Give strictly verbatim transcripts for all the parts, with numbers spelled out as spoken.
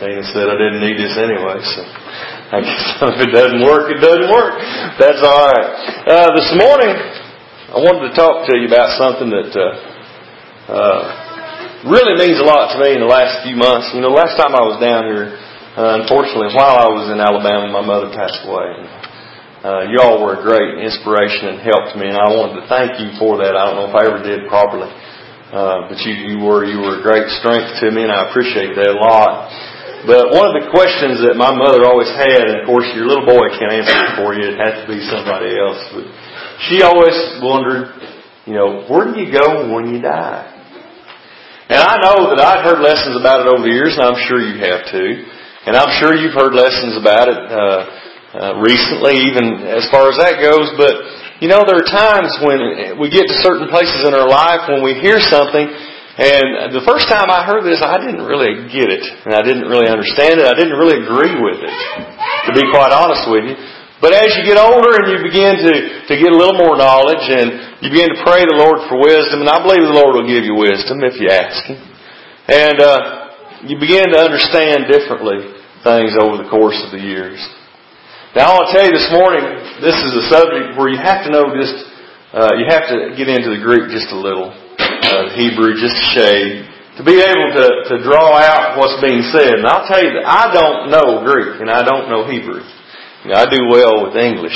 Dana said I didn't need this anyway, so I guess if it doesn't work, it doesn't work. That's all right. Uh, this morning, I wanted to talk to you about something that uh, uh, really means a lot to me in the last few months. You know, last time I was down here, uh, unfortunately, while I was in Alabama, my mother passed away. And, uh, you all were a great inspiration and help to me, and I wanted to thank you for that. I don't know if I ever did properly. Uh, but you, you were you were a great strength to me, and I appreciate that a lot. But one of the questions that my mother always had, and of course your little boy can't answer it for you, it has to be somebody else, but she always wondered, you know, where do you go when you die? And I know that I've heard lessons about it over the years, and I'm sure you have too. And I'm sure you've heard lessons about it uh, uh, recently, even as far as that goes, but you know, there are times when we get to certain places in our life when we hear something, and the first time I heard this, I didn't really get it, and I didn't really understand it. I didn't really agree with it, to be quite honest with you. But as you get older and you begin to, to get a little more knowledge, and you begin to pray the Lord for wisdom, and I believe the Lord will give you wisdom if you ask Him. And uh, you begin to understand differently things over the course of the years. Now I want to tell you this morning, this is a subject where you have to know just, uh, you have to get into the Greek just a little, uh, Hebrew just a shade, to be able to, to draw out what's being said. And I'll tell you that I don't know Greek and I don't know Hebrew. You know, I do well with English.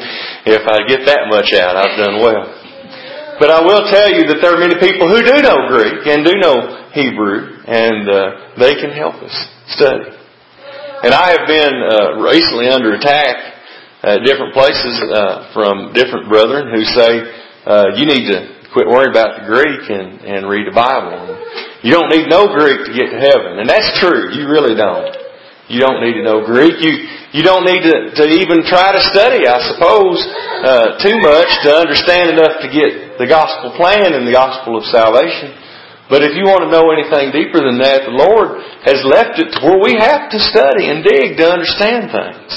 If I get that much out, I've done well. But I will tell you that there are many people who do know Greek and do know Hebrew, and uh, they can help us study. And I have been uh, recently under attack at different places uh, from different brethren who say, uh, you need to quit worrying about the Greek and, and read the Bible. And you don't need no Greek to get to heaven. And that's true. You really don't. You don't need to know Greek. You you don't need to, to even try to study, I suppose, uh, too much to understand enough to get the gospel plan and the gospel of salvation. But if you want to know anything deeper than that, the Lord has left it to where we have to study and dig to understand things.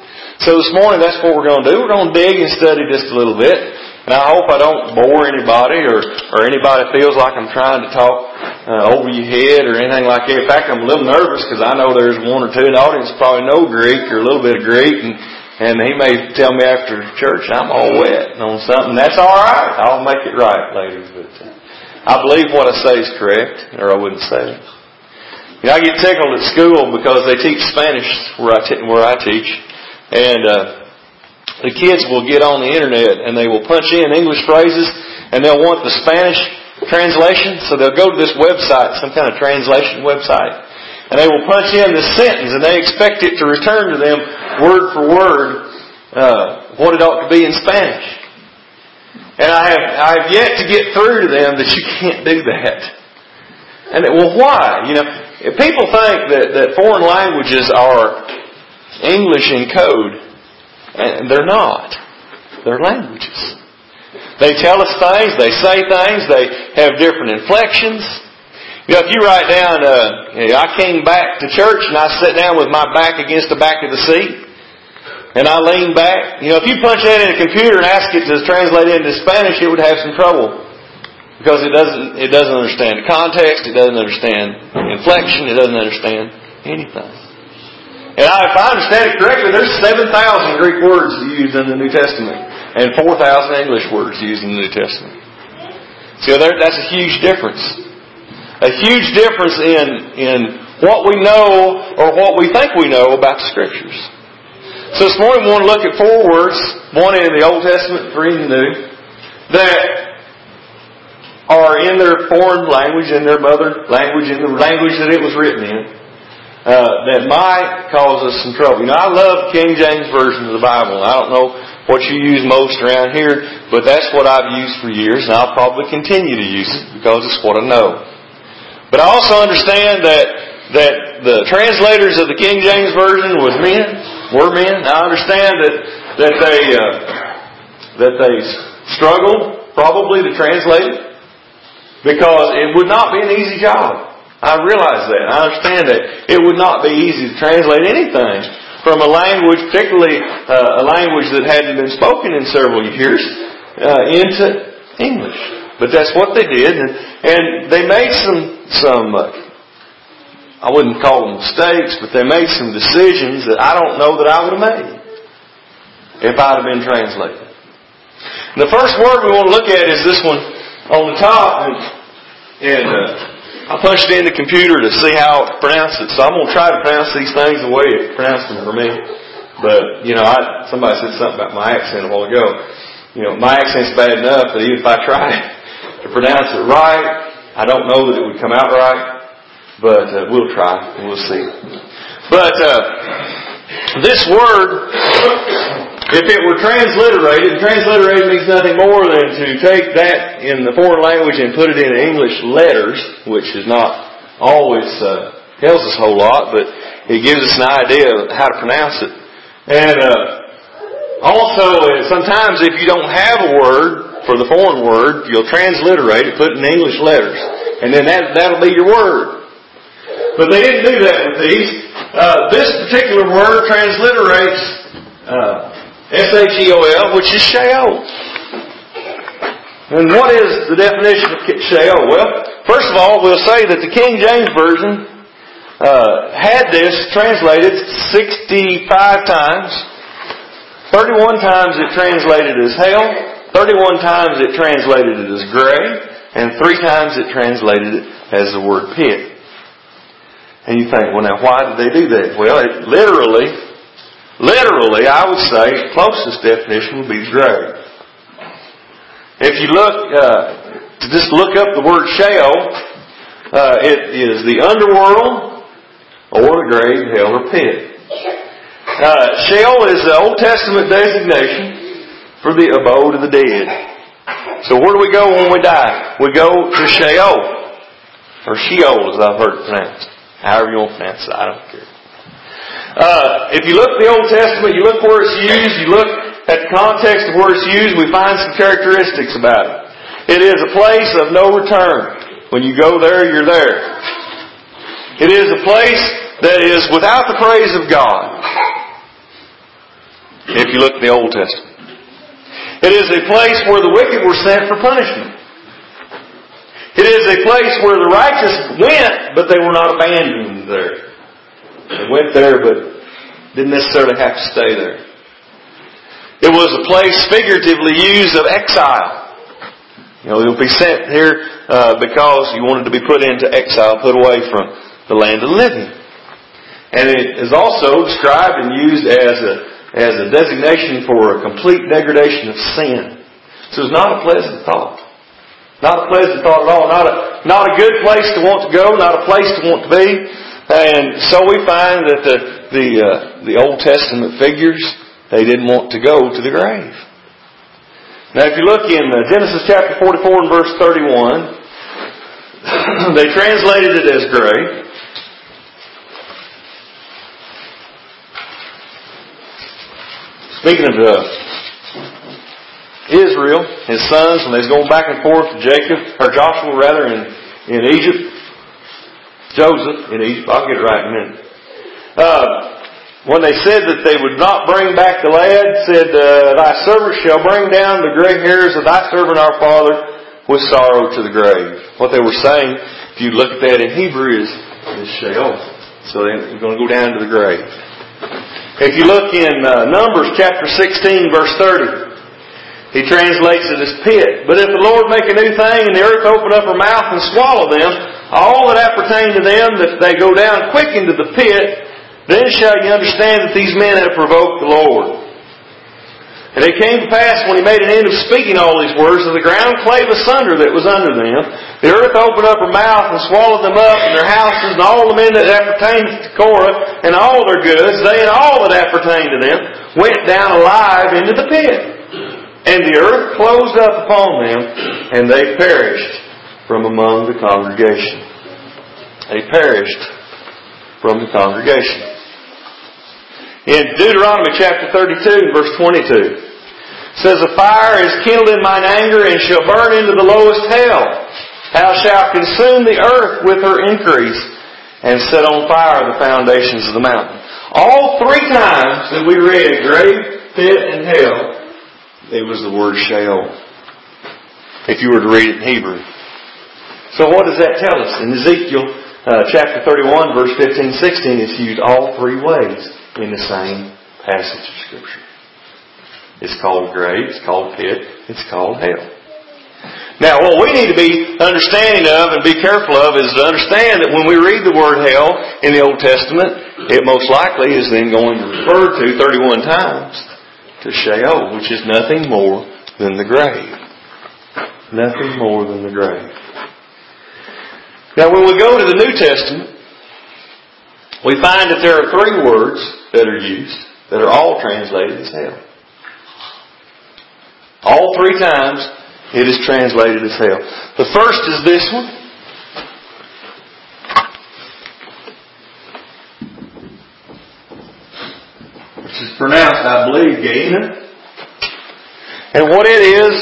So this morning, that's what we're going to do. We're going to dig and study just a little bit. And I hope I don't bore anybody or, or anybody feels like I'm trying to talk uh, over your head or anything like that. In fact, I'm a little nervous because I know there's one or two in the audience probably know Greek or a little bit of Greek. And, and he may tell me after church I'm all wet on something. That's all right. I'll make it right, ladies. But uh, I believe what I say is correct, or I wouldn't say it. You know, I get tickled at school because they teach Spanish where I, te- where I teach, and uh, the kids will get on the internet and they will punch in English phrases, and they'll want the Spanish translation, so they'll go to this website, some kind of translation website, and they will punch in this sentence, and they expect it to return to them word for word uh, what it ought to be in Spanish. And I have I have yet to get through to them that you can't do that. And well, why? You know, if people think that, that foreign languages are English in code, and they're not. They're languages. They tell us things. They say things. They have different inflections. You know, if you write down, uh, I came back to church and I sat down with my back against the back of the seat. And I lean back. You know, if you punch that in a computer and ask it to translate it into Spanish, it would have some trouble. Because it doesn't, it doesn't understand the context, it doesn't understand inflection, it doesn't understand anything. And I, if I understand it correctly, there's seven thousand Greek words used in the New Testament. And four thousand English words used in the New Testament. So there, that's a huge difference. A huge difference in, in what we know or what we think we know about the Scriptures. So this morning we want to look at four words, one in the Old Testament, three in the New, that are in their foreign language, in their mother language, in the language that it was written in, uh, that might cause us some trouble. You know, I love King James Version of the Bible. I don't know what you use most around here, but that's what I've used for years, and I'll probably continue to use it because it's what I know. But I also understand that that the translators of the King James Version was men. Were men. I understand that that they uh, that they struggled probably to translate it because it would not be an easy job. I realize that. I understand that it would not be easy to translate anything from a language, particularly uh, a language that hadn't been spoken in several years, uh, into English. But that's what they did, and, and they made some some uh, I wouldn't call them mistakes, but they made some decisions that I don't know that I would have made if I'd have been translated. And the first word we want to look at is this one on the top, and, and uh, I punched it in the computer to see how to pronounce it. So I'm going to try to pronounce these things the way it pronounced them for me. But, you know, I, somebody said something about my accent a while ago. You know, my accent's bad enough that even if I try to pronounce it right, I don't know that it would come out right. But uh, we'll try and we'll see. But uh, this word, if it were transliterated, transliterated means nothing more than to take that in the foreign language and put it in English letters, which is not always uh, tells us a whole lot, but it gives us an idea of how to pronounce it. And uh, also, sometimes if you don't have a word for the foreign word, you'll transliterate it, put it in English letters, and then that that'll be your word. But they didn't do that with these. Uh, this particular word transliterates uh, S H E O L, which is Sheol. And what is the definition of Sheol? Well, first of all, we'll say that the King James Version uh, had this translated sixty-five times. thirty-one times it translated as hell. thirty-one times it translated it as gray. And three times it translated it as the word pit. And you think, well, now, why did they do that? Well, it literally, literally, I would say, the closest definition would be the grave. If you look, uh, to just look up the word Sheol, uh, it is the underworld or the grave, hell, or pit. Uh, Sheol is the Old Testament designation for the abode of the dead. So where do we go when we die? We go to Sheol, or Sheol, as I've heard it pronounced. However you want to pronounce it, I don't care. Uh, if you look at the Old Testament, you look where it's used, you look at the context of where it's used, we find some characteristics about it. It is a place of no return. When you go there, you're there. It is a place that is without the praise of God. If you look at the Old Testament. It is a place where the wicked were sent for punishment. It is a place where the righteous went, but they were not abandoned there. They went there, but didn't necessarily have to stay there. It was a place figuratively used of exile. You know, you'll be sent here uh, because you wanted to be put into exile, put away from the land of the living. And it is also described and used as a as a designation for a complete degradation of sin. So it's not a pleasant thought. Not a pleasant thought at all. Not a, not a good place to want to go. Not a place to want to be. And so we find that the the uh, the Old Testament figures, they didn't want to go to the grave. Now, if you look in uh, Genesis chapter forty-four and verse thirty-one, they translated it as grave. Speaking of uh, Israel, his sons, when they was going back and forth to Jacob, or Joshua rather, in, in Egypt. Joseph in Egypt, I'll get it right in a minute. Uh, when they said that they would not bring back the lad, said, uh, Thy servant shall bring down the gray hairs of thy servant our father with sorrow to the grave. What they were saying, if you look at that in Hebrew, is, is Sheol. So they're going to go down to the grave. If you look in uh, Numbers chapter sixteen, verse thirty, he translates it as pit. But if the Lord make a new thing, and the earth open up her mouth and swallow them, all that appertain to them, that they go down quick into the pit, then shall ye understand that these men have provoked the Lord. And it came to pass, when he made an end of speaking all these words, that the ground clave asunder that was under them. The earth opened up her mouth and swallowed them up, and their houses, and all the men that appertained to Korah, and all their goods, they and all that appertained to them, went down alive into the pit. And the earth closed up upon them, and they perished from among the congregation. They perished from the congregation. In Deuteronomy chapter thirty-two, verse twenty-two, it says, A fire is kindled in mine anger, and shall burn into the lowest hell. Thou shalt consume the earth with her increase, and set on fire the foundations of the mountain. All three times that we read grave, pit, and hell, it was the word Sheol, if you were to read it in Hebrew. So what does that tell us? In Ezekiel uh, chapter thirty-one, verse fifteen, sixteen, it's used all three ways in the same passage of Scripture. It's called grave, it's called pit, it's called hell. Now, what we need to be understanding of and be careful of is to understand that when we read the word hell in the Old Testament, it most likely is then going to refer to thirty-one times to Sheol, which is nothing more than the grave. Nothing more than the grave. Now, when we go to the New Testament, we find that there are three words that are used that are all translated as hell. All three times it is translated as hell. The first is this one. Which is pronounced, I believe, Gehenna. And what it is,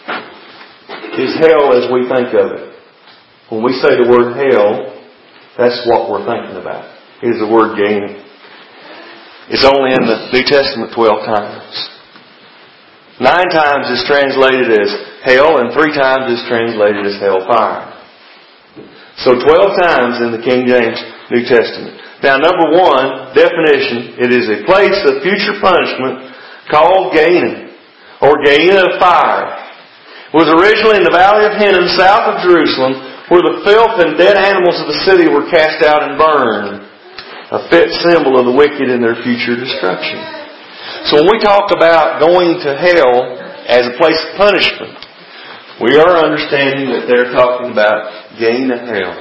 is hell as we think of it. When we say the word hell, that's what we're thinking about. It is the word Gehenna. It's only in the New Testament twelve times. Nine times is translated as hell, and three times is translated as hellfire. So twelve times in the King James New Testament. Now, number one, definition, it is a place of future punishment called Gehenna, or Gehenna of fire. It was originally in the valley of Hinnom, south of Jerusalem, where the filth and dead animals of the city were cast out and burned, a fit symbol of the wicked and their future destruction. So when we talk about going to hell as a place of punishment, we are understanding that they're talking about Gehenna hell.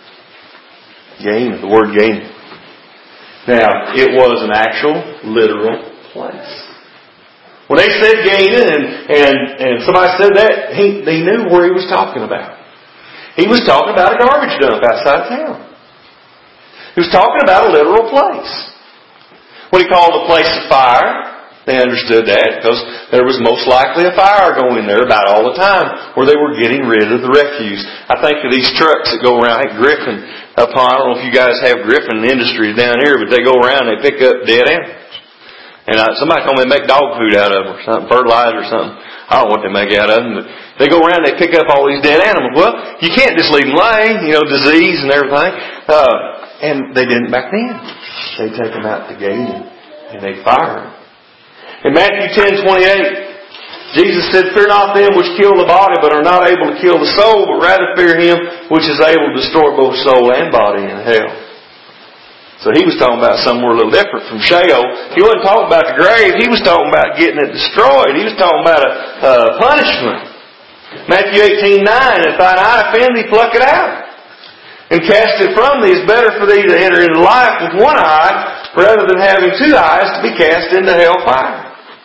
Gehenna, the word Gehenna. Now, it was an actual, literal place. When they said Gehenna and, and, and somebody said that, he, they knew where he was talking about. He was talking about a garbage dump outside of town. He was talking about a literal place. What he called a place of fire, they understood that because there was most likely a fire going there about all the time where they were getting rid of the refuse. I think of these trucks that go around at Griffin upon, I don't know if you guys have Griffin Industries down here, but they go around and they pick up dead animals. And uh, somebody told me they make dog food out of them or something, fertilizer or something. I don't know what they make out of them, but they go around and they pick up all these dead animals. Well, you can't just leave them lay, you know, disease and everything. Uh, and they didn't back then. They take them out to Gehenna and they fire them. In Matthew ten twenty-eight, Jesus said, "Fear not them which kill the body, but are not able to kill the soul, but rather fear Him which is able to destroy both soul and body in hell." So He was talking about somewhere a little different from Sheol. He wasn't talking about the grave. He was talking about getting it destroyed. He was talking about a, a punishment. Matthew eighteen nine, "If thine eye offend thee, pluck it out, and cast it from thee. It's better for thee to enter into life with one eye, rather than having two eyes to be cast into hell fire."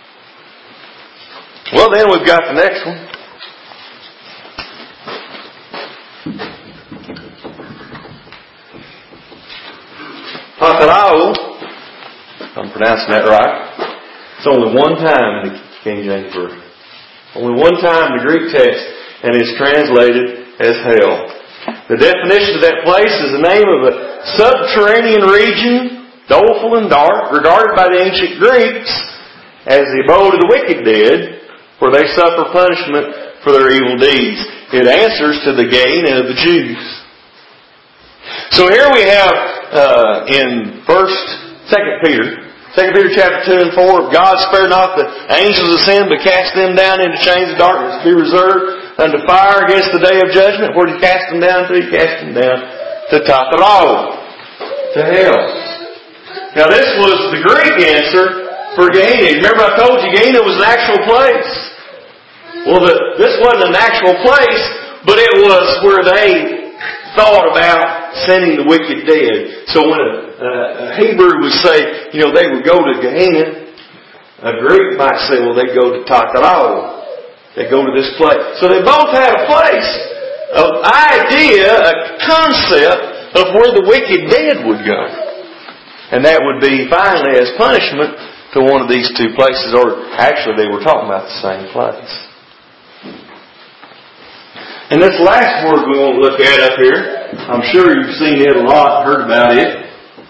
Well, then we've got the next one. Tatarao, if I'm pronouncing that right, it's only one time in the King James Version. Only one time in the Greek text, and it's translated as hell. The definition of that place is the name of a subterranean region, doleful and dark, regarded by the ancient Greeks as the abode of the wicked dead, where they suffer punishment for their evil deeds. It answers to the Gehenna of the Jews. So here we have uh, in First, Second Peter, Second Peter chapter two and four, "God spared not the angels of sin, but cast them down into chains of darkness to be reserved unto fire against the day of judgment." Where did He cast them down to? He cast them down to Tatarao, to hell. Now this was the Greek answer for Gehenna. Remember I told you Gehenna was an actual place. Well, the, this wasn't an actual place, but it was where they thought about sending the wicked dead. So when a, a Hebrew would say, you know, they would go to Gehenna, a Greek might say, well, they go to Tatarao. They go to this place. So they both had a place, an idea, a concept of where the wicked dead would go. And that would be finally as punishment to one of these two places, or actually they were talking about the same place. And this last word we want to look at up here, I'm sure you've seen it a lot, heard about it.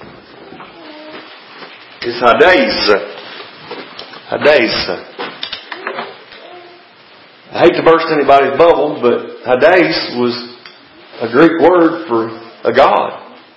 It's Hades. Hades. I hate to burst anybody's bubble, but Hades was a Greek word for a god.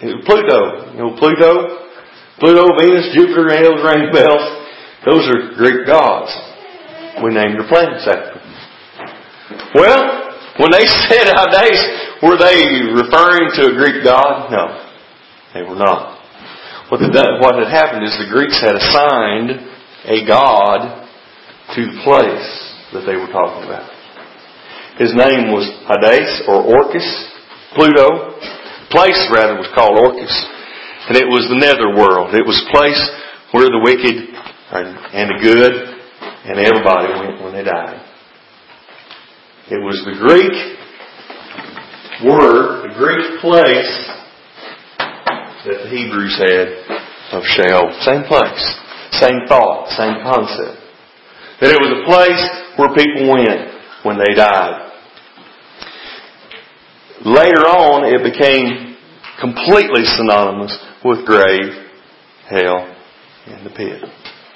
Pluto. You know, Pluto, Pluto, Venus, Jupiter, and those ring bells. Those are Greek gods. We named our planets after them. Well, when they said Hyades, were they referring to a Greek god? No, they were not. What had, done, what had happened is the Greeks had assigned a god to the place that they were talking about. His name was Hyades or Orcus. Pluto. Place, rather, was called Orcus. And it was the netherworld. It was a place where the wicked and the good and everybody went when they died. It was the Greek word, the Greek place that the Hebrews had of Sheol. Same place. Same thought. Same concept. That it was a place where people went when they died. Later on, it became completely synonymous with grave, hell, and the pit.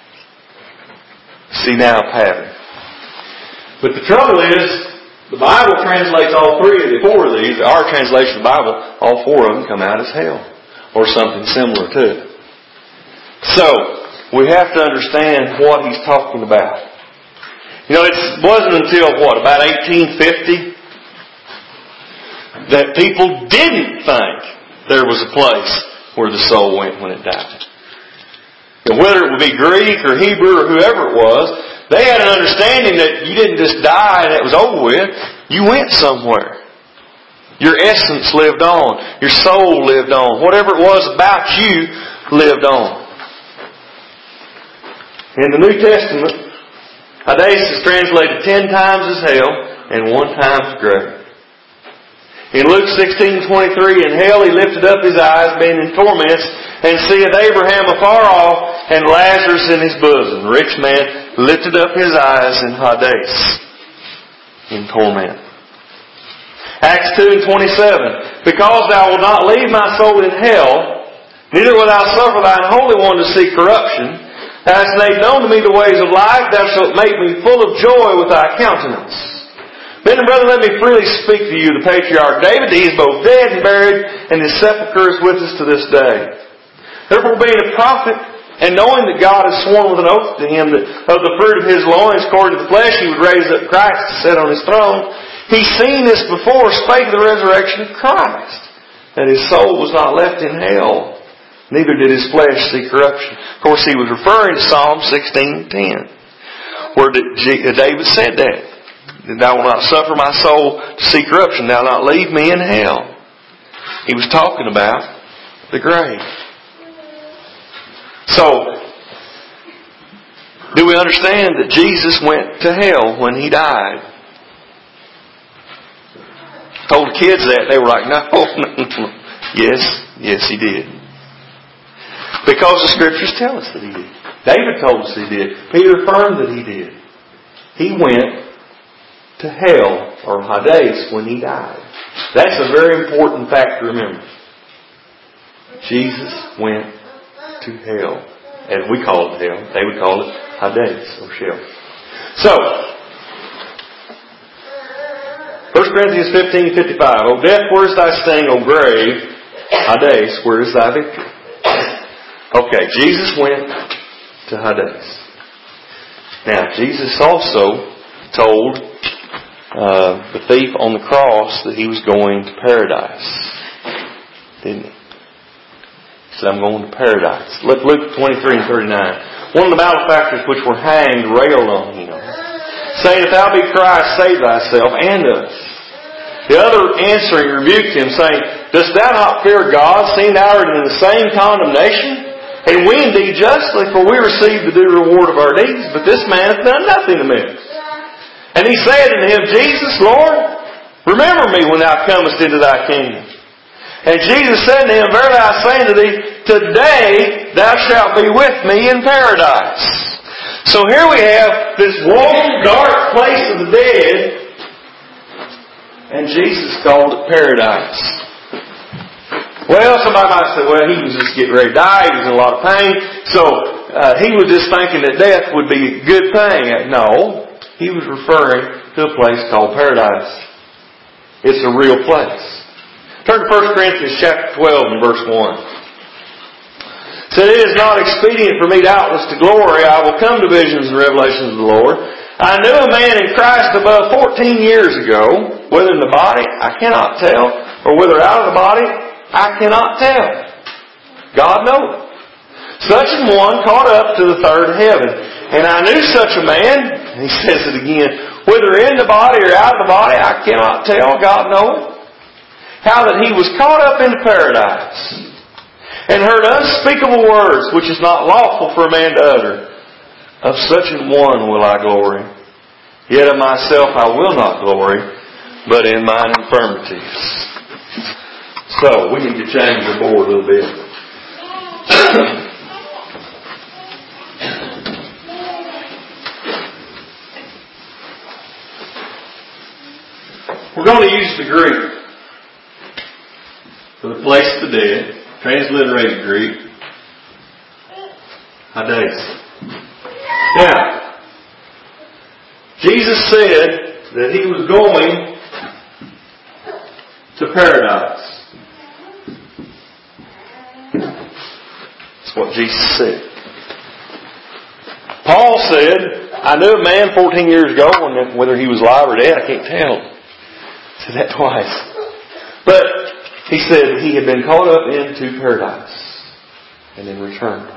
See now a pattern. But the trouble is, the Bible translates all three of the four of these. Our translation of the Bible, all four of them come out as hell, or something similar to it. So, we have to understand what he's talking about. You know, it wasn't until, what, about eighteen fifty that people didn't think there was a place where the soul went when it died. And whether it would be Greek or Hebrew or whoever it was, they had an understanding that you didn't just die and it was over with. You went somewhere. Your essence lived on. Your soul lived on. Whatever it was about you lived on. In the New Testament, Hyades is translated ten times as hell and one time as grave. In Luke sixteen twenty-three, in hell he lifted up his eyes, being in torments, and seeth Abraham afar off, and Lazarus in his bosom. The rich man lifted up his eyes in Hyades, in torment. Acts two and twenty-seven, because thou wilt not leave my soul in hell, neither wilt thou suffer thine Holy One to see corruption. Thou hast made known to me the ways of life, thou shalt make me full of joy with thy countenance. Men and brethren, let me freely speak to you, the patriarch David. He is both dead and buried, and his sepulchre is with us to this day. Therefore, being a prophet, and knowing that God has sworn with an oath to him that of the fruit of his loins, according to the flesh, he would raise up Christ to sit on his throne, he seen this before, spake of the resurrection of Christ, that his soul was not left in hell, neither did his flesh see corruption. Of course, he was referring to Psalm sixteen ten, where David said that. Thou wilt not suffer my soul to see corruption. Thou wilt not leave me in hell. He was talking about the grave. So, do we understand that Jesus went to hell when He died? Told the kids that, they were like, no, no, no. Yes, yes He did. Because the Scriptures tell us that He did. David told us He did. Peter affirmed that He did. He went to hell, or Hyades, when He died. That's a very important fact to remember. Jesus went to hell. As we call it hell, they would call it Hyades, or Sheol. So, First Corinthians fifteen fifty-five. O death, where is thy sting? O grave, Hyades, where is thy victory? Okay, Jesus went to Hyades. Now, Jesus also told Uh, the thief on the cross that he was going to paradise. Didn't he? He said, I'm going to paradise. Look, Luke twenty-three and thirty-nine. One of the malefactors which were hanged railed on him, saying, If thou be Christ, save thyself and us. The other answering rebuked him, saying, Dost thou not fear God, seeing thou art in the same condemnation? And we indeed justly, for we receive the due reward of our deeds, but this man hath done nothing amiss. And he said unto him, Jesus, Lord, remember me when thou comest into thy kingdom. And Jesus said to him, Verily I say unto thee, today thou shalt be with me in paradise. So here we have this warm, dark place of the dead, and Jesus called it paradise. Well, somebody might say, well, he was just getting ready to die, he was in a lot of pain, so uh, he was just thinking that death would be a good thing. No. He was referring to a place called paradise. It's a real place. Turn to First Corinthians chapter twelve and verse one. It said, "It is not expedient for me doubtless to glory. I will come to visions and revelations of the Lord. I knew a man in Christ above fourteen years ago, whether in the body, I cannot tell, or whether out of the body, I cannot tell. God knoweth. Such an one caught up to the third heaven. And I knew such a man," and he says it again, "whether in the body or out of the body, I cannot tell, God knoweth. How that he was caught up into paradise, and heard unspeakable words, which is not lawful for a man to utter. Of such an one will I glory. Yet of myself I will not glory, but in mine infirmities." So, we need to change the board a little bit. We're going to use the Greek for the place of the dead, transliterated Greek, Hades. Now, Jesus said that He was going to paradise. That's what Jesus said. Paul said, "I knew a man fourteen years ago, and whether he was alive or dead, I can't tell." He said that twice. But he said he had been caught up into paradise and then returned.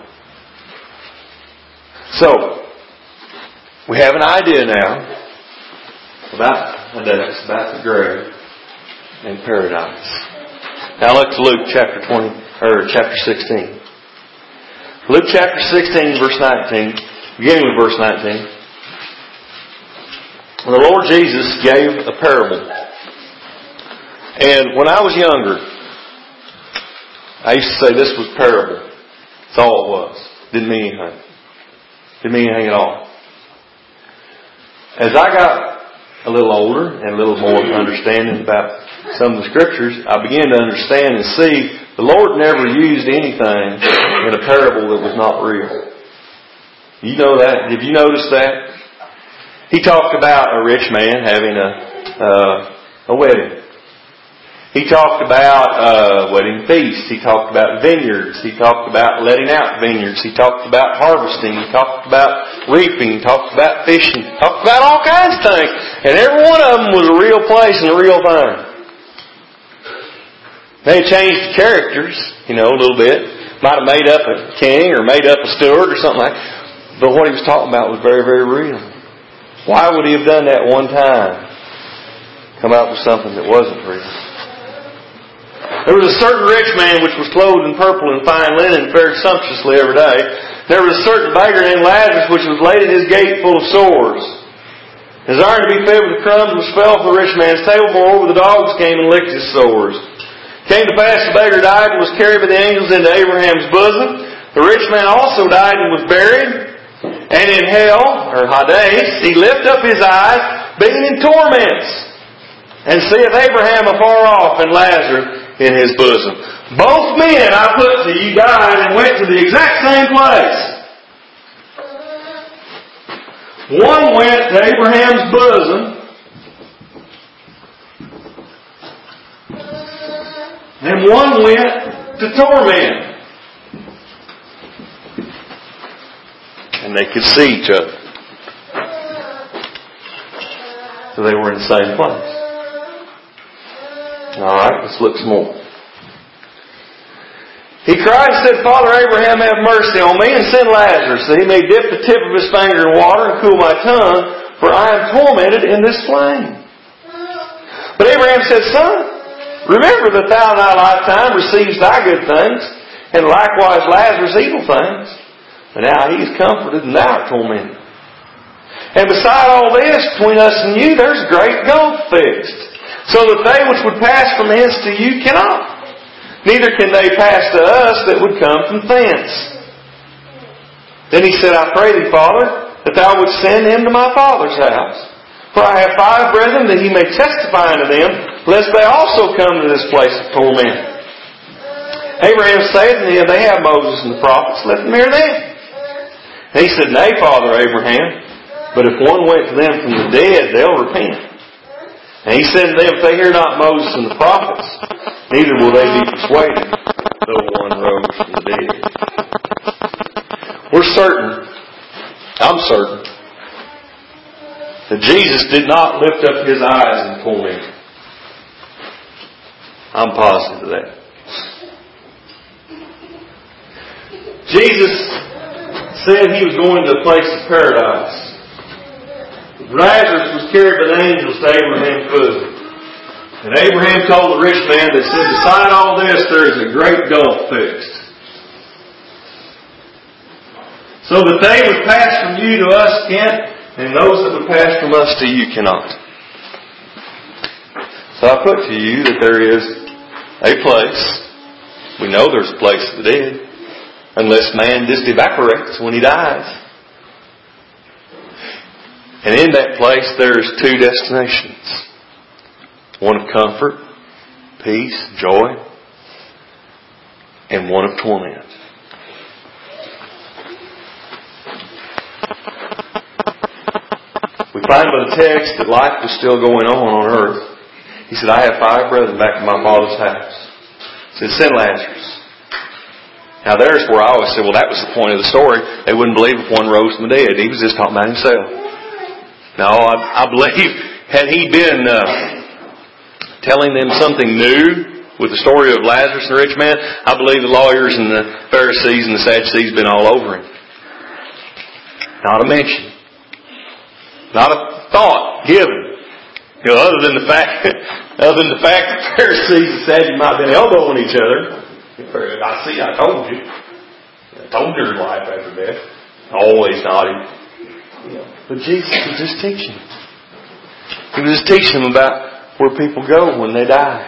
So, we have an idea now about Hades, about the grave and paradise. Now look to Luke chapter twenty or chapter sixteen. Luke chapter sixteen, verse nineteen, beginning with verse nineteen. The Lord Jesus gave a parable. And when I was younger, I used to say this was parable. That's all it was. Didn't mean anything. Didn't mean anything at all. As I got a little older and a little more understanding about some of the Scriptures, I began to understand and see the Lord never used anything in a parable that was not real. You know that? Have you noticed that? He talked about a rich man having a uh, a wedding. He talked about a wedding feast. He talked about vineyards. He talked about letting out vineyards. He talked about harvesting. He talked about reaping. He talked about fishing. He talked about all kinds of things. And every one of them was a real place and a real thing. They changed the characters, you know, a little bit. Might have made up a king or made up a steward or something like that. But what he was talking about was very, very real. Why would he have done that one time? Come out with something that wasn't real. There was a certain rich man which was clothed in purple and fine linen, fared sumptuously every day. There was a certain beggar named Lazarus which was laid at his gate full of sores. Desiring to be fed with the crumbs which fell from the rich man's table, moreover the dogs came and licked his sores. It came to pass the beggar died and was carried by the angels into Abraham's bosom. The rich man also died and was buried. And in hell, or Hades, he lifted up his eyes, being in torments, and seeth Abraham afar off and Lazarus in his bosom. Both men, I put to you, died and went to the exact same place. One went to Abraham's bosom, and one went to torment. And they could see each other. So they were in the same place. Alright, let's look some more. He cried and said, Father Abraham, have mercy on me, and send Lazarus, that he may dip the tip of his finger in water and cool my tongue, for I am tormented in this flame. But Abraham said, Son, remember that thou in thy lifetime receivest thy good things, and likewise Lazarus evil things. But now he is comforted, and thou art tormented. And beside all this, between us and you, there's a great gulf fixed, so that they which would pass from hence to you cannot. Neither can they pass to us that would come from thence. Then he said, I pray thee, Father, that thou wouldst send him to my father's house. For I have five brethren, that he may testify unto them, lest they also come to this place of torment. Abraham saith unto him, They have Moses and the prophets, let them hear them. And he said, Nay, Father Abraham, but if one went to them from the dead, they'll repent. And He said to them, if they hear not Moses and the prophets, neither will they be persuaded, though one rose from the dead. We're certain, I'm certain, that Jesus did not lift up His eyes in torment. I'm positive of that. Jesus said He was going to a place of paradise. Lazarus was carried by the angels to Abraham's bosom. And Abraham told the rich man that said, beside all this, there is a great gulf fixed. So that they would pass from you to us can't, and those that would pass from us to you cannot. So I put to you that there is a place. We know there's a place for the dead. Unless man just evaporates when he dies. And in that place there's two destinations. One of comfort, peace, joy, and one of torment. We find by the text that life was still going on on earth. He said, I have five brethren back in my father's house. He said, send Lazarus. Now there's where I always said, well, that was the point of the story. They wouldn't believe if one rose from the dead. He was just talking about himself. No, I, I believe, had he been uh, telling them something new with the story of Lazarus and the rich man, I believe the lawyers and the Pharisees and the Sadducees been all over him. Not a mention. Not a thought given. You know, other than the fact, other than the fact that the Pharisees and Sadducees might have been elbowing each other. I see, I told you. I told you there's life after death. Always nodding. But Jesus was just teaching. He was just teaching them about where people go when they die.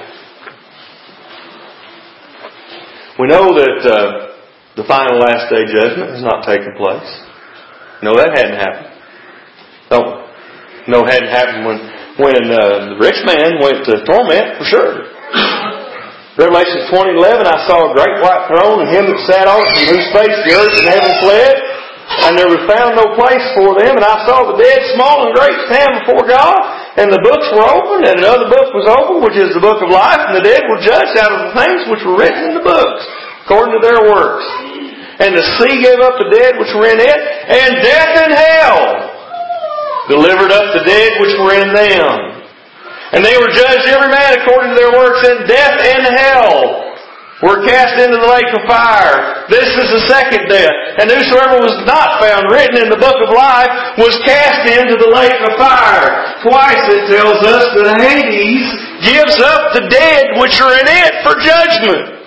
We know that uh, the final last day judgment has not taken place. No, that hadn't happened. Don't. No, it hadn't happened when when uh, the rich man went to torment for sure. Revelation twenty eleven, I saw a great white throne and Him that sat on it, from whose face the earth and heaven fled. And there was found no place for them. And I saw the dead, small and great, stand before God. And the books were opened, and another book was opened, which is the book of life. And the dead were judged out of the things which were written in the books, according to their works. And the sea gave up the dead which were in it, and death and hell delivered up the dead which were in them. And they were judged every man according to their works, and death and hell were cast into the lake of fire. This is the second death. And whosoever was not found written in the book of life was cast into the lake of fire. Twice it tells us that Hades gives up the dead which are in it for judgment.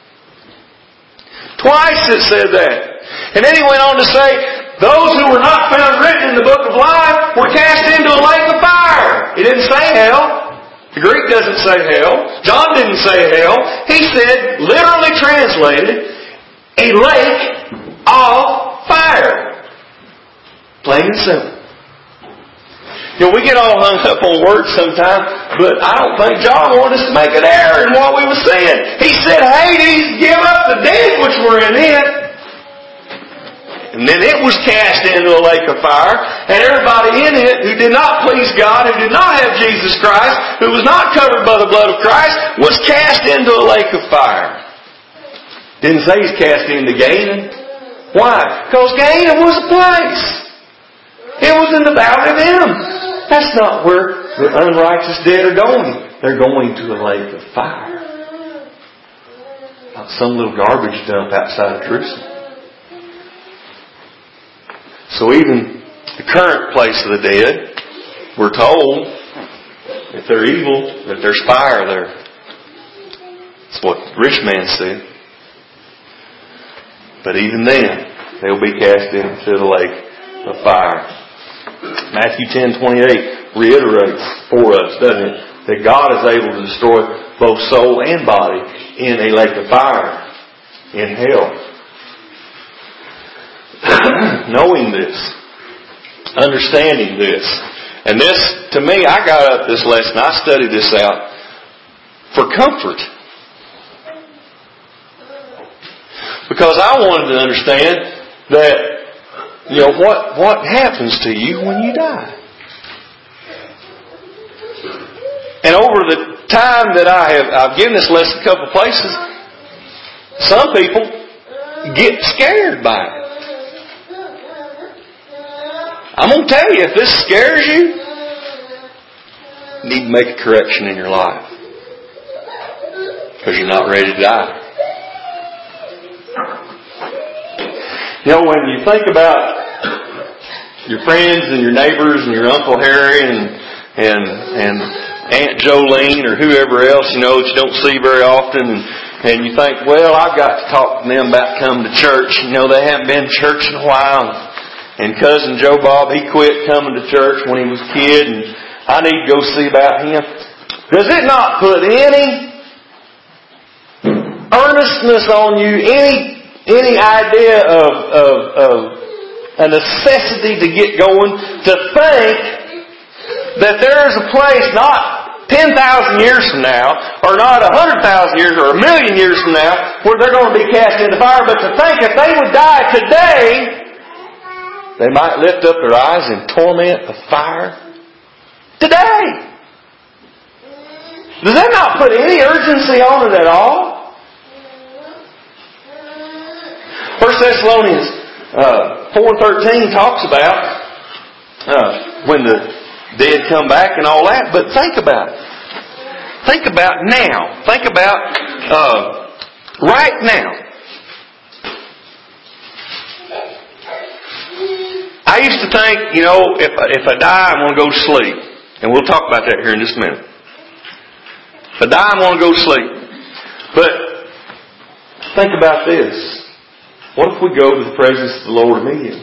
Twice it said that. And then he went on to say, those who were not found written in the book of life were cast into a lake of fire. He didn't say hell. The Greek doesn't say hell. John didn't say hell. He said, literally translated, a lake of fire. Plain and simple. You know, we get all hung up on words sometimes, but I don't think John wanted us to make an error in what we were saying. He said, Hades, give up the dead which were in it. And then it was cast into a lake of fire, and everybody in it who did not please God, who did not have Jesus Christ, who was not covered by the blood of Christ, was cast into a lake of fire. Didn't say he's cast into Gehenna. Why? Because Gehenna was a place. It was in the valley of Hinnom. That's not where the unrighteous dead are going. They're going to a lake of fire. Not some little garbage dump outside of Jerusalem. So even the current place of the dead, we're told, if they're evil, that there's fire there. That's what the rich man said. But even then, they'll be cast into the lake of fire. Matthew ten twenty-eight reiterates for us, doesn't it, that God is able to destroy both soul and body in a lake of fire, in hell. Knowing this, understanding this, and this, to me, I got up this lesson, I studied this out for comfort. Because I wanted to understand that, you know, what, what happens to you when you die. And over the time that I have, I've given this lesson a couple of places, some people get scared by it. I'm going to tell you, if this scares you, you need to make a correction in your life. Because you're not ready to die. You know, when you think about your friends and your neighbors and your Uncle Harry and and and Aunt Jolene or whoever else, you know, that you don't see very often, and, and you think, well, I've got to talk to them about coming to church. You know, they haven't been to church in a while. And Cousin Joe Bob, he quit coming to church when he was a kid, and I need to go see about him. Does it not put any earnestness on you, any any idea of, of, of a necessity to get going, to think that there is a place not ten thousand years from now, or not one hundred thousand years, or a million years from now, where they're going to be cast into fire, but to think if they would die today, they might lift up their eyes in torment of fire today. Does that not put any urgency on it at all? First Thessalonians uh, four thirteen talks about uh, when the dead come back and all that, but think about it. Think about now. Think about uh, right now. I used to think, you know, if if I die, I'm going to go to sleep, and we'll talk about that here in just a minute. If I die, I'm going to go to sleep. But think about this. What if we go to the presence of the Lord immediately?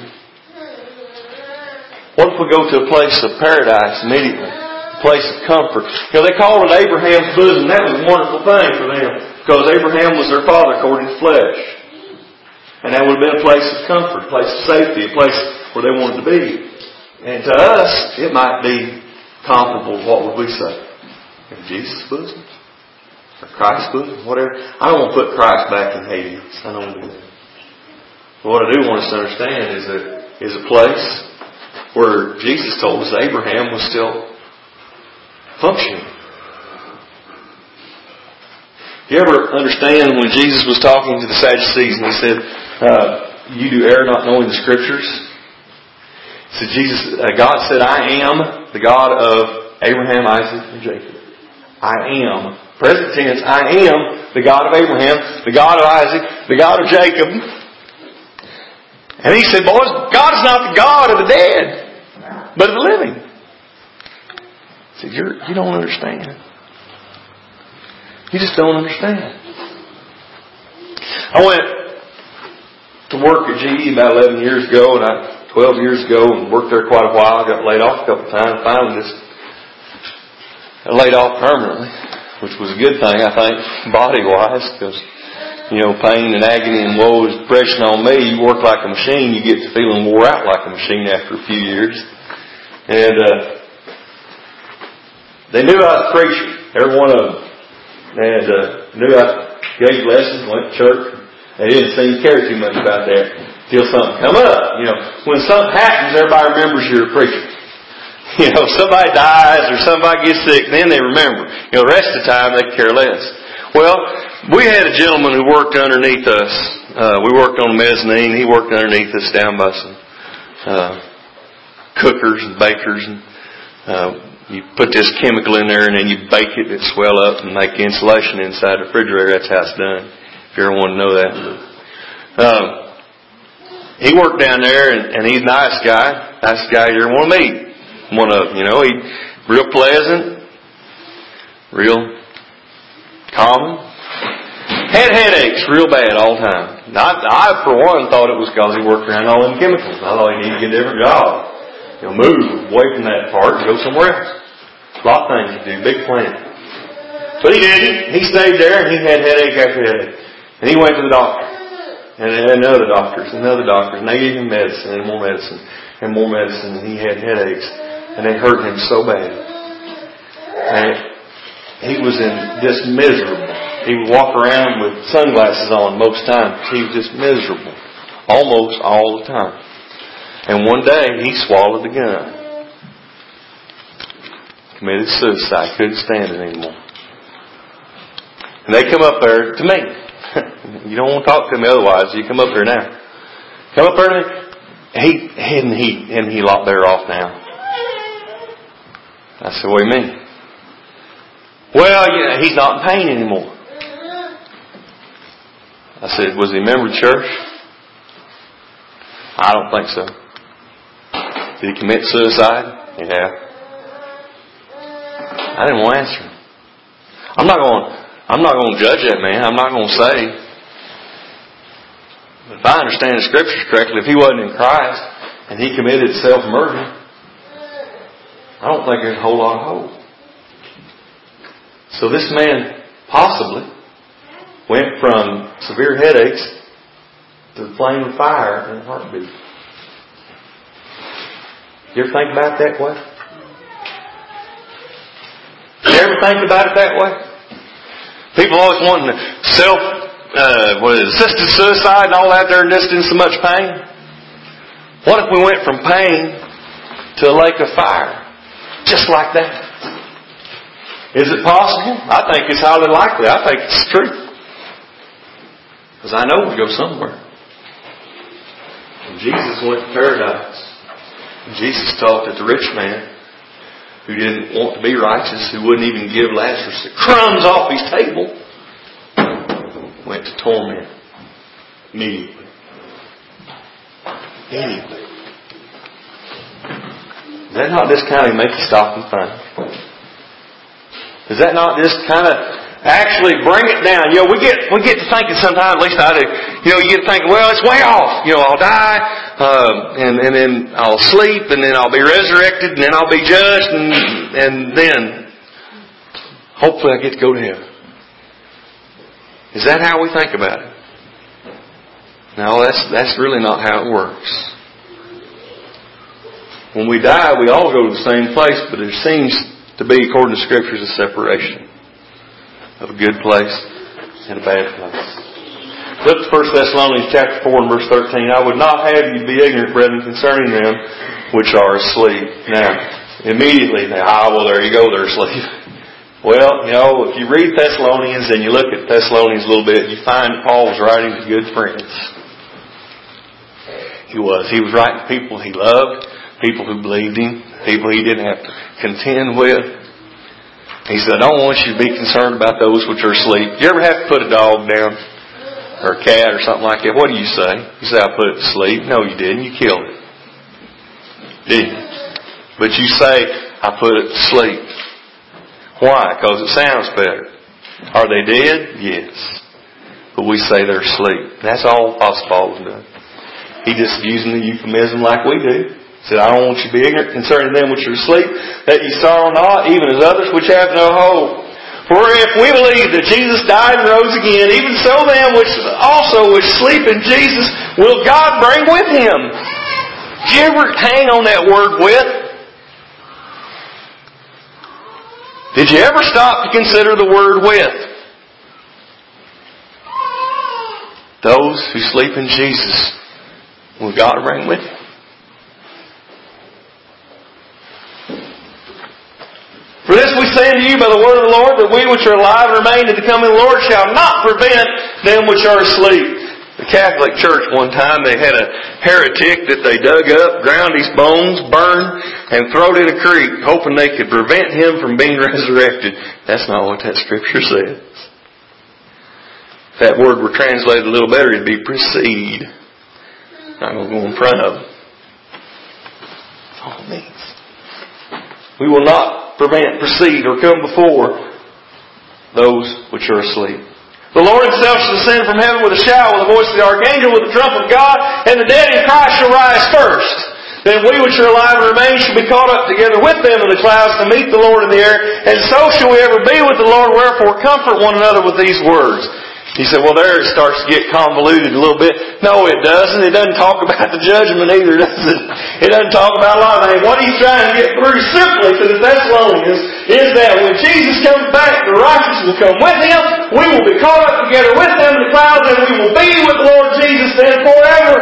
What if we go to a place of paradise immediately? A place of comfort. You know, they called it Abraham's bosom. That was a wonderful thing for them. Because Abraham was their father according to flesh. And that would have been a place of comfort, a place of safety, a place where they wanted to be. And to us, it might be comparable. What would we say? In Jesus' bosom? Or Christ's bosom? Whatever. I don't want to put Christ back in Hades. I don't want to do that. What I do want us to understand is that is a place where Jesus told us Abraham was still functioning. You ever understand when Jesus was talking to the Sadducees and He said, uh, you do err not knowing the Scriptures? He said, Jesus, uh, God said, I am the God of Abraham, Isaac, and Jacob. I am. Present tense, I am the God of Abraham, the God of Isaac, the God of Jacob. And He said, boys, God is not the God of the dead, but of the living. He said, You're, you don't understand. You just don't understand. I went to work at G E about eleven years ago, and I twelve years ago, and worked there quite a while. I got laid off a couple of times. Finally just laid off permanently, which was a good thing, I think, body-wise, because you know, pain and agony and woe is pressing on me. You work like a machine, you get to feeling wore out like a machine after a few years. And uh, they knew I was a preacher, every one of them. And uh, knew I gave lessons, went to church. They didn't seem to care too much about that until something come up. You know, when something happens, everybody remembers you're a preacher. You know, somebody dies or somebody gets sick, then they remember. You know, the rest of the time they care less. Well, we had a gentleman who worked underneath us. Uh, we worked on the mezzanine. He worked underneath us down by some uh, cookers and bakers. And uh, you put this chemical in there and then you bake it. It swell up and make insulation inside the refrigerator. That's how it's done. If you ever want to know that. Um, he worked down there and, and he's a nice guy. Nice guy you ever want to meet. One of them, you know. He real pleasant. Real calm. Had headaches real bad all the time. I, I, for one, thought it was because he worked around all them chemicals. I thought he needed to get a different job. You know, move away from that part and go somewhere else. A lot of things to do. Big plan. But he didn't. He stayed there and he had headache after headache. And he went to the doctor. And another doctors and other doctors. And they gave him medicine and more medicine and more medicine. And he had headaches. And they hurt him so bad. And he was in just miserable. He would walk around with sunglasses on most times. He was just miserable. Almost all the time. And one day, he swallowed the gun. committed suicide. Couldn't stand it anymore. And they come up there to me. You don't want to talk to me otherwise. You come up there now. Come up there to me. He, and he, and he locked better off now. I said, what do you mean? Well, yeah, he's not in pain anymore. I said, was he a member of the church? I don't think so. Did he commit suicide? Yeah. I didn't want to answer him. I'm not going to I'm not going to judge that man. I'm not going to say. But if I understand the Scriptures correctly, if he wasn't in Christ and he committed self-murder, I don't think there's a whole lot of hope. So this man possibly went from severe headaches to the flame of fire in a heartbeat. You ever think about it that way? You ever think about it that way? People always wanting to self, uh, what is it, assisted suicide and all that. They're just in so much pain. What if we went from pain to a lake of fire? Just like that. Is it possible? I think it's highly likely. I think it's true. Because I know we go somewhere. When Jesus went to paradise, and Jesus taught that the rich man who didn't want to be righteous, who wouldn't even give Lazarus the crumbs off his table, went to torment immediately. Immediately. Does that not just kind of make you stop and think? Does that not just kind of actually bring it down? You know, we get we get to thinking sometimes, at least I do, you know, you get to thinking, well, it's way off. You know, I'll die, uh, and, and then I'll sleep, and then I'll be resurrected, and then I'll be judged, and, and then hopefully I get to go to heaven. Is that how we think about it? No, that's that's really not how it works. When we die, we all go to the same place, but there seems to be, according to Scriptures, a separation of a good place and a bad place. Flip to First Thessalonians chapter four and verse thirteen. I would not have you be ignorant, brethren, concerning them which are asleep. Now, immediately, now, ah, well, there you go, they're asleep. Well, you know, if you read Thessalonians and you look at Thessalonians a little bit, you find Paul was writing to good friends. He was. He was writing to people he loved, people who believed him, people he didn't have to contend with. He said, I don't want you to be concerned about those which are asleep. You ever have to put a dog down? Or a cat or something like that? What do you say? You say, I put it to sleep. No, you didn't. You killed it. Didn't you? But you say, I put it to sleep. Why? Because it sounds better. Are they dead? Yes. But we say they're asleep. That's all Apostle Paul was doing. He just using the euphemism like we do. He said, I don't want you to be ignorant concerning them which are asleep, that ye sorrow not, even as others which have no hope. For if we believe that Jesus died and rose again, even so them which also which sleep in Jesus will God bring with Him. Did you ever hang on that word with? Did you ever stop to consider the word with? Those who sleep in Jesus will God bring with Him. For this we say unto you by the word of the Lord, that we which are alive and remain to the coming of the Lord shall not prevent them which are asleep. The Catholic Church one time, they had a heretic that they dug up, ground his bones, burned, and threw it in a creek, hoping they could prevent him from being resurrected. That's not what that Scripture says. If that word were translated a little better, it'd be precede. Not going to go in front of them. That's all it means. We will not prevent, precede, or come before those which are asleep. The Lord Himself shall descend from heaven with a shout, with the voice of the archangel, with the trump of God, and the dead in Christ shall rise first. Then we which are alive and remain shall be caught up together with them in the clouds to meet the Lord in the air, and so shall we ever be with the Lord. Wherefore comfort one another with these words. He said, well, there it starts to get convoluted a little bit. No, it doesn't. It doesn't talk about the judgment either, does it? It doesn't talk about a lot of things. What he's trying to get through simply to the Thessalonians is that when Jesus comes back, the righteous will come with Him. We will be caught up together with them in the clouds, and we will be with the Lord Jesus then forever.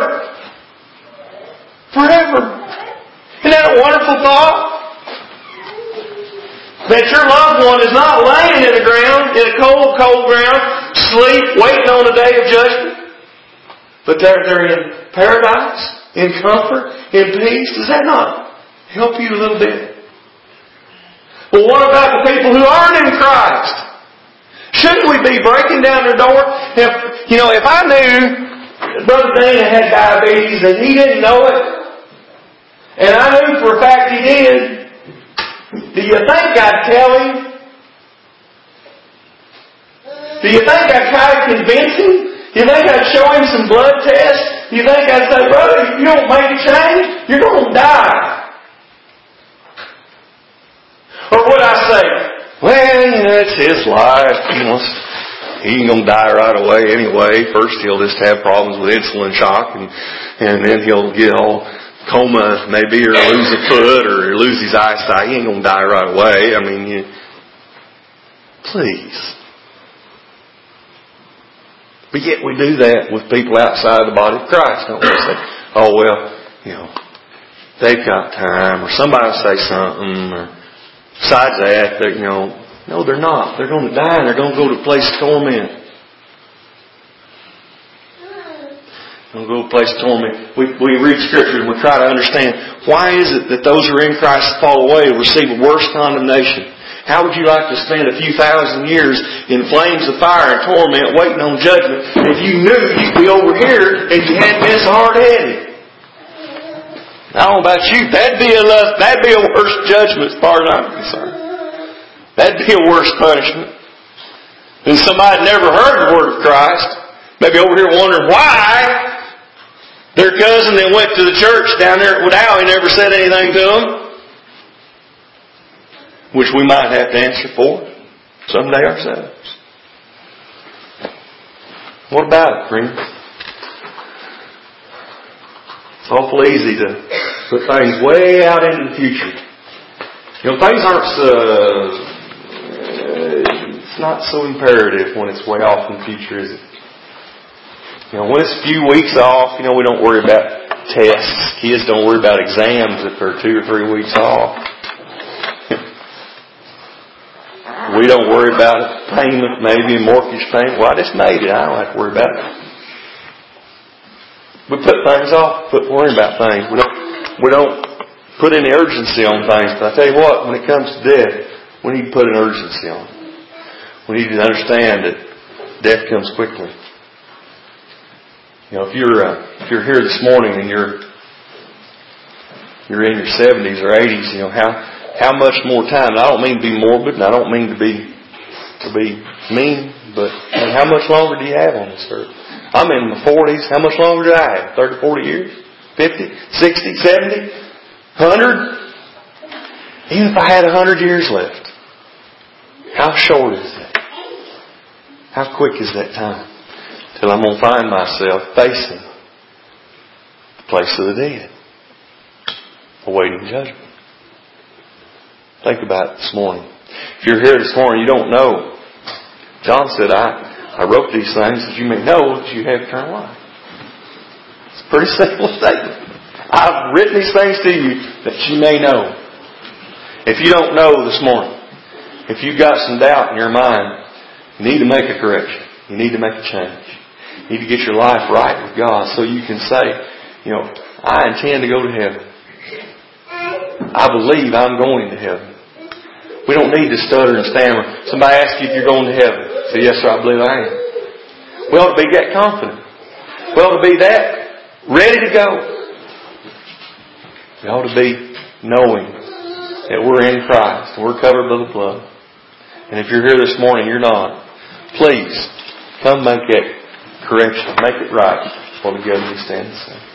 Forever. Isn't that a wonderful thought? That your loved one is not laying in the ground, in a cold, cold ground, sleep, waiting on the day of judgment. But they're, they're in paradise, in comfort, in peace. Does that not help you a little bit? Well, what about the people who aren't in Christ? Shouldn't we be breaking down their door? If, you know, if I knew Brother Dana had diabetes and he didn't know it, and I knew for a fact he did, do you think I'd tell him? Do you think I'd try to convince him? Do you think I'd show him some blood tests? Do you think I'd say, brother, if you don't make a change, you're going to die? Or would I say, well, you know, it's his life. You know, he ain't going to die right away anyway. First he'll just have problems with insulin shock, and, and then he'll get all coma maybe, or lose a foot, or lose his eyesight. He ain't going to die right away. I mean, you, please. But yet we do that with people outside the body of Christ, don't we? Say, oh well, you know, they've got time, or somebody will say something, or besides that, you know, no, they're not. They're going to die, and they're going to go to a place of torment. We'll go to a place of torment. We, we read Scripture and we try to understand, why is it that those who are in Christ fall away and receive a worse condemnation? How would you like to spend a few thousand years in flames of fire and torment waiting on judgment if you knew you'd be over here and you hadn't been so hard-headed? I don't know about you. That'd be a, that'd be a worse judgment as far as I'm concerned. That'd be a worse punishment than somebody never heard the Word of Christ. Maybe over here wondering why their cousin that went to the church down there at Wadowee never said anything to them. Which we might have to answer for someday ourselves. What about it, friends? It's awful easy to put things way out into the future. You know, things aren't so, it's not so imperative when it's way off in the future, is it? You know, when it's a few weeks off, you know, we don't worry about tests. Kids don't worry about exams if they're two or three weeks off. We don't worry about payment, maybe a mortgage payment. Well, I just made it. I don't have to worry about it. We put things off, put worry about things. We don't, we don't put any urgency on things. But I tell you what, when it comes to death, we need to put an urgency on it. We need to understand that death comes quickly. You know, if you're uh, if you're here this morning and you're you're in your seventies or eighties, you know how how much more time? And I don't mean to be morbid, and I don't mean to be to be mean, but and how much longer do you have on this earth? I'm in my forties. How much longer do I have? Thirty, forty years? Fifty, sixty, seventy, hundred? Even if I had a hundred years left, how short is that? How quick is that time? Till I'm going to find myself facing the place of the dead, awaiting judgment. Think about it this morning. If you're here this morning, you don't know. John said, I, I wrote these things that you may know that you have eternal life. It's a pretty simple statement. I've written these things to you that you may know. If you don't know this morning, if you've got some doubt in your mind, you need to make a correction. You need to make a change. You need to get your life right with God so you can say, you know, I intend to go to heaven. I believe I'm going to heaven. We don't need to stutter and stammer. Somebody asks you if you're going to heaven. Say, yes, sir, I believe I am. We ought to be that confident. We ought to be that ready to go. We ought to be knowing that we're in Christ and we're covered by the blood. And if you're here this morning, you're not. Please, come make that correction. Make it right. While together we stand and sing.